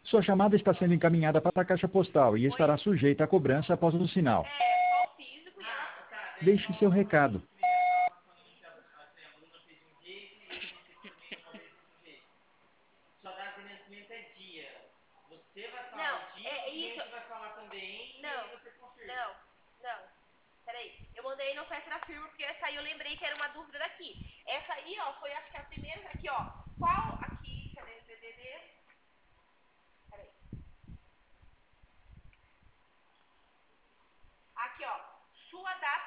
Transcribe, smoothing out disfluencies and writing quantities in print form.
Sua chamada está sendo encaminhada para a caixa postal e estará Oi? sujeita à cobrança após o sinal. É, só o físico e ela... Deixe seu recado. Não, é isso. Não, não, não. Peraí, eu mandei não foi essa da firma porque essa aí eu lembrei que era uma dúvida daqui. Essa aí, ó, foi acho que a primeira aqui, ó. Qual aqui, cadê o DDD? Peraí. Aqui, ó. Sua data